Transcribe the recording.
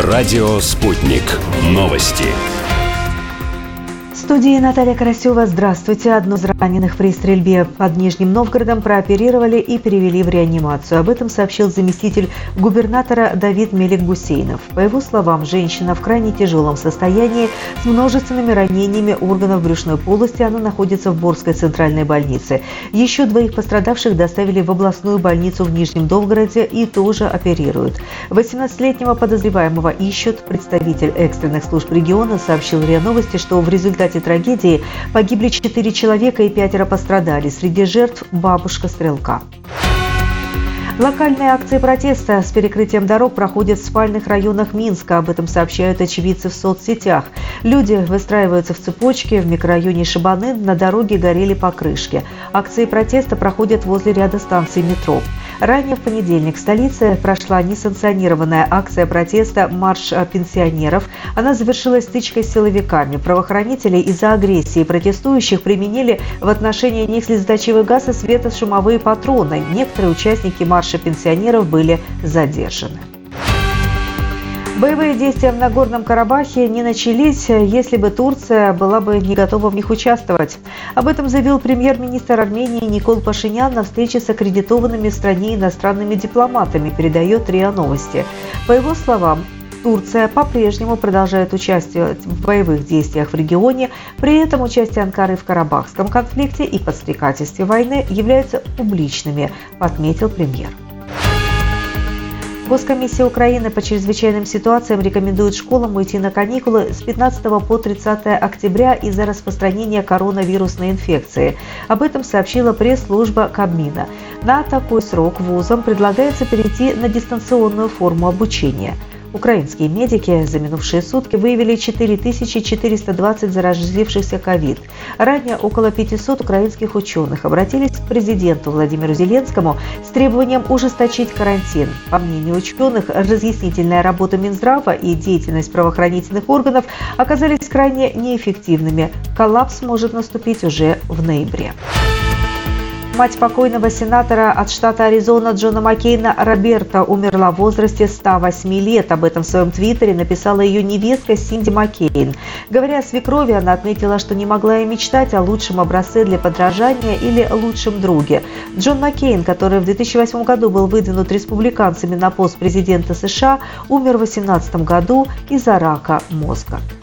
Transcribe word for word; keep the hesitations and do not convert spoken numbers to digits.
Радио «Спутник». Новости. В студии Наталья Карасева. Здравствуйте. Одну из раненых при стрельбе под Нижним Новгородом прооперировали и перевели в реанимацию. Об этом сообщил заместитель губернатора Давид Мелик-Гусейнов. По его словам, женщина в крайне тяжелом состоянии с множественными ранениями органов брюшной полости. Она находится в Борской центральной больнице. Еще двоих пострадавших доставили в областную больницу в Нижнем Новгороде и тоже оперируют. восемнадцатилетнего подозреваемого ищут. Представитель экстренных служб региона сообщил РИА Новости, что в результате трагедии погибли четыре человека и пятеро пострадали. Среди жертв бабушка стрелка. Локальные акции протеста с перекрытием дорог проходят в спальных районах Минска. Об этом сообщают очевидцы в соцсетях. Люди выстраиваются в цепочки. В микрорайоне Шабанын на дороге горели покрышки. Акции протеста проходят возле ряда станций метро. Ранее в понедельник в столице прошла несанкционированная акция протеста «Марш пенсионеров». Она завершилась стычкой с силовиками. Правоохранители из-за агрессии протестующих применили в отношении них слезоточивый газ и светошумовые патроны. Некоторые участники марша пенсионеров были задержаны. Боевые действия в Нагорном Карабахе не начались, если бы Турция была бы не готова в них участвовать. Об этом заявил премьер-министр Армении Никол Пашинян на встрече с аккредитованными в стране иностранными дипломатами, передает РИА Новости. По его словам, Турция по-прежнему продолжает участвовать в боевых действиях в регионе, при этом участие Анкары в Карабахском конфликте и подстрекательстве войны являются публичными, отметил премьер. Госкомиссия Украины по чрезвычайным ситуациям рекомендует школам уйти на каникулы с пятнадцатого по тридцатое октября из-за распространения коронавирусной инфекции. Об этом сообщила пресс-служба Кабмина. На такой срок вузам предлагается перейти на дистанционную форму обучения. Украинские медики за минувшие сутки выявили четыре тысячи четыреста двадцать заразившихся ковид. Ранее около пятисот украинских ученых обратились к президенту Владимиру Зеленскому с требованием ужесточить карантин. По мнению ученых, разъяснительная работа Минздрава и деятельность правоохранительных органов оказались крайне неэффективными. Коллапс может наступить уже в ноябре. Мать покойного сенатора от штата Аризона Джона Маккейна Роберта умерла в возрасте ста восьми лет. Об этом в своем твиттере написала ее невестка Синди Маккейн. Говоря о свекрови, она отметила, что не могла и мечтать о лучшем образце для подражания или лучшем друге. Джон Маккейн, который в две тысячи восьмом году был выдвинут республиканцами на пост президента США, умер в две тысячи восемнадцатом году из-за рака мозга.